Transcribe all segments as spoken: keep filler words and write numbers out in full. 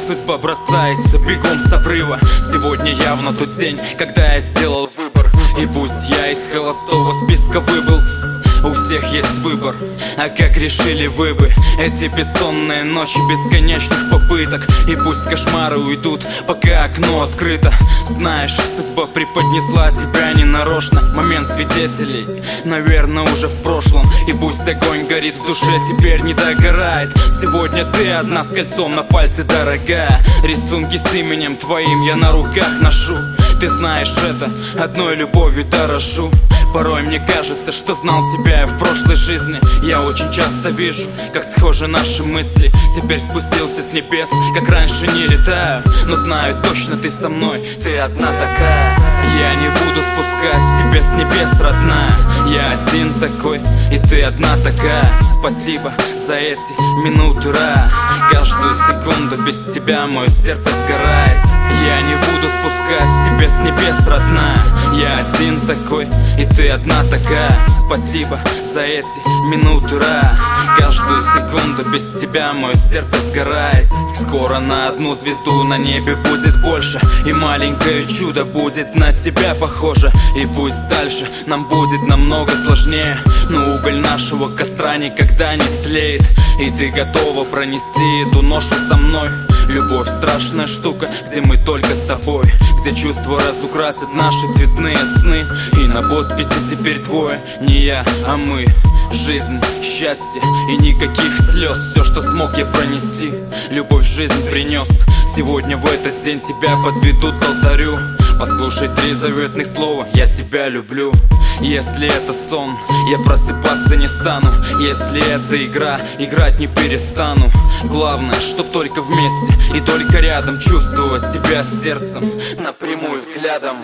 судьба бросается бегом с обрыва. Сегодня явно тот день, когда я сделал выбор. И пусть я из холостого списка выбыл, у всех есть выбор. А как решили вы бы эти бессонные ночи бесконечных попыток? И пусть кошмары уйдут, пока окно открыто. Знаешь, судьба преподнесла тебя ненарочно. Момент свидетелей, наверное, уже в прошлом. И пусть огонь горит в душе, теперь не догорает. Сегодня ты одна с кольцом на пальце, дорогая. Рисунки с именем твоим я на руках ношу. Ты знаешь это, одной любовью дорожу. Порой мне кажется, что знал тебя я в прошлой жизни. Я очень часто вижу, как схожи наши мысли. Теперь спустился с небес, как раньше не летаю. Но знаю точно, ты со мной, ты одна такая. Я не буду спускать тебя с небес, родная. Я один такой, и ты одна такая. Спасибо за эти минуты рая. Каждую секунду без тебя мое сердце сгорает. Я не буду спускать тебя с небес, родная. Я один такой, и ты одна такая. Спасибо за эти минуты рая. Каждую секунду без тебя мое сердце сгорает. Скоро на одну звезду на небе будет больше, и маленькое чудо будет на тебя похоже. И пусть дальше нам будет намного сложнее, но уголь нашего костра никогда не слеет. И ты готова пронести эту ношу со мной. Любовь страшная штука, где мы только с тобой, где чувства разукрасят наши цветные сны. И на подписи теперь двое, не я, а мы. Жизнь, счастье и никаких слез. Все, что смог я пронести, любовь в жизнь принес. Сегодня в этот день тебя подведут к алтарю. Послушай три заветных слова: я тебя люблю. Если это сон, я просыпаться не стану. Если это игра, играть не перестану. Главное, чтоб только вместе и только рядом чувствовать тебя сердцем, напрямую взглядом.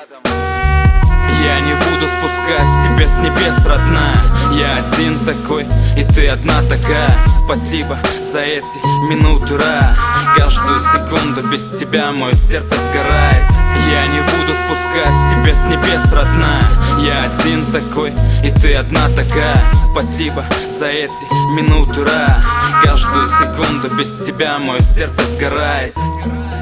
Я не буду спускать тебя с небес, родная. Я один такой, и ты одна такая. Спасибо за эти минуты рая. Каждую секунду без тебя мое сердце сгорает. Я не буду спускать тебя с небес, родная. Я один такой, и ты одна такая. Спасибо за эти минуты рая. Каждую секунду без тебя мое сердце сгорает.